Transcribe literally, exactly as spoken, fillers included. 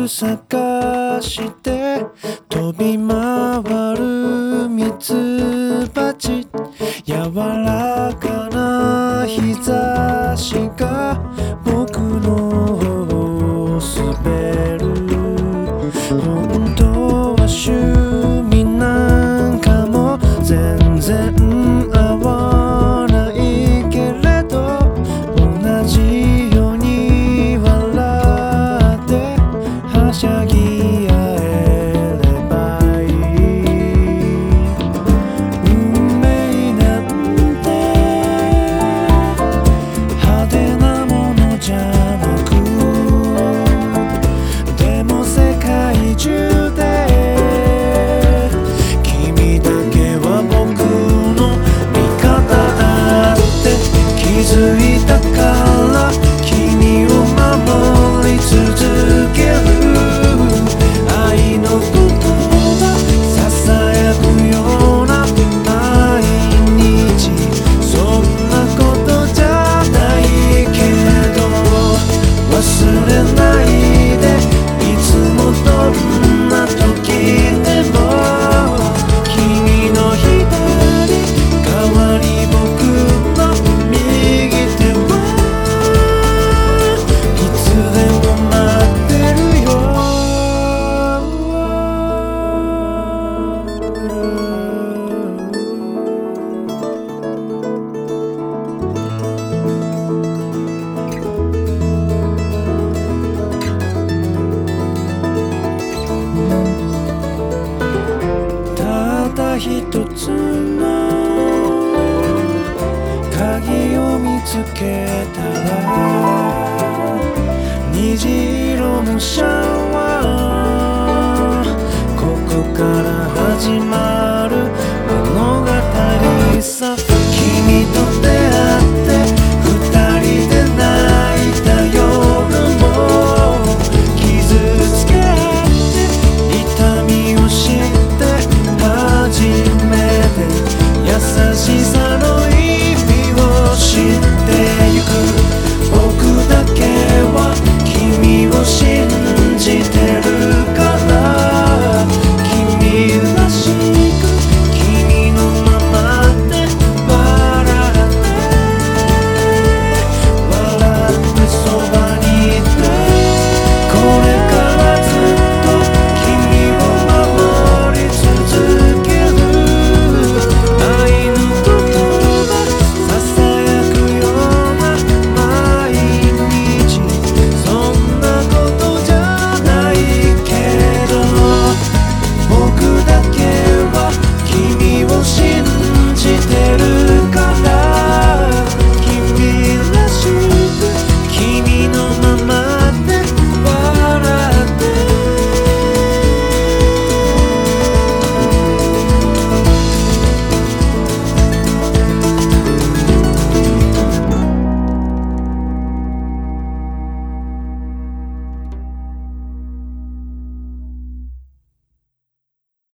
探して飛び回るミツバチ、柔らかな日差しが僕の方を滑る。本当は趣味なんかも全然合わないけれど、同じように笑ってはしゃぎ合えればいい。運命なんて派手なものじゃなく、でも世界中で君だけは僕の味方だって気づいたから、君を守り続ける。愛の言葉ささやくような毎日、そんなことじゃないけど忘れないで、いつもどんな時でも君の左代わり僕の右手はいつでも待ってるよ。ただ一つの鍵を見つけたら、虹色のシャワー、ここから始まる物語さ。君と出会って二人で泣いた夜も、傷つけ合って痛みを知って初めて優しさの意味を知ってゆく。僕だけは君を信じてるから、君らしく君のままで笑って笑ってそばにいて、これからずっと君を守り続ける。愛の言葉ささやくような毎日、そんなことじゃないけど僕だけは君を信